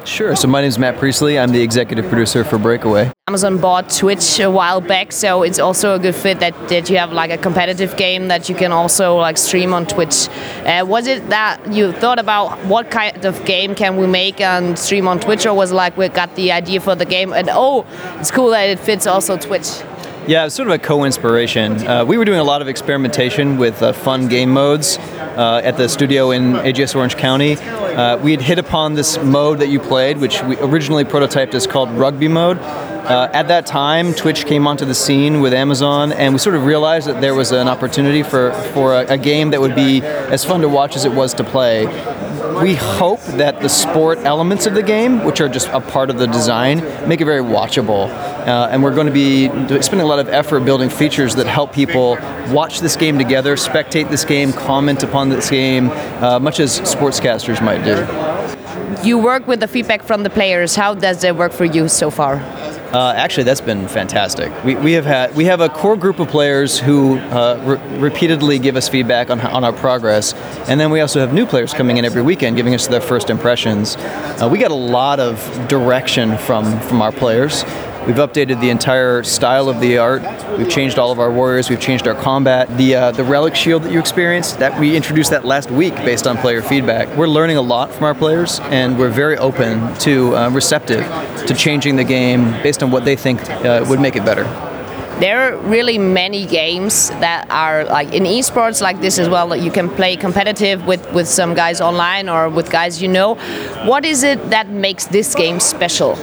Sure. So my name is Matt Priestley. I'm the executive producer for Breakaway. Amazon bought Twitch a while back, so it's also a good fit that you have like a competitive game that you can also like stream on Twitch. Was it that you thought about what kind of game can we make and stream on Twitch, or was it like we got the idea for the game and it's cool that it fits also Twitch? Yeah, it's sort of a co-inspiration. We were doing a lot of experimentation with fun game modes at the studio in AGS Orange County. We had hit upon this mode that you played, which we originally prototyped as called rugby mode. At that time, Twitch came onto the scene with Amazon, and we sort of realized that there was an opportunity for a game that would be as fun to watch as it was to play. We hope that the sport elements of the game, which are just a part of the design, make it very watchable. And we're going to be spending a lot of effort building features that help people watch this game together, spectate this game, comment upon this game, much as sportscasters might do. You work with the feedback from the players. How does that work for you so far? Actually, that's been fantastic. We have a core group of players who repeatedly give us feedback on our progress, and then we also have new players coming in every weekend giving us their first impressions. We get a lot of direction from our players. We've updated the entire style of the art. We've changed all of our warriors. We've changed our combat. The relic shield that you experienced, that we introduced that last week based on player feedback. We're learning a lot from our players, and we're very open to receptive to changing the game based on what they think would make it better. There are really many games that are like in esports like this as well, that you can play competitive with some guys online or with guys you know. What is it that makes this game special?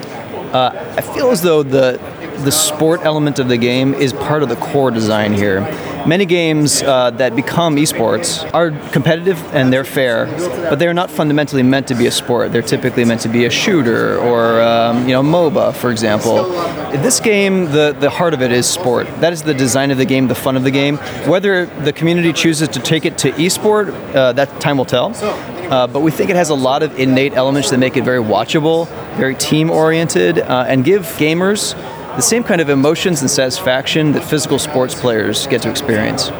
I feel as though the sport element of the game is part of the core design here. Many games that become esports are competitive and they're fair, but they're not fundamentally meant to be a sport. They're typically meant to be a shooter or MOBA, for example. This game, the heart of it is sport. That is the design of the game, the fun of the game. Whether the community chooses to take it to esport, that time will tell. But we think it has a lot of innate elements that make it very watchable, very team-oriented, and give gamers the same kind of emotions and satisfaction that physical sports players get to experience.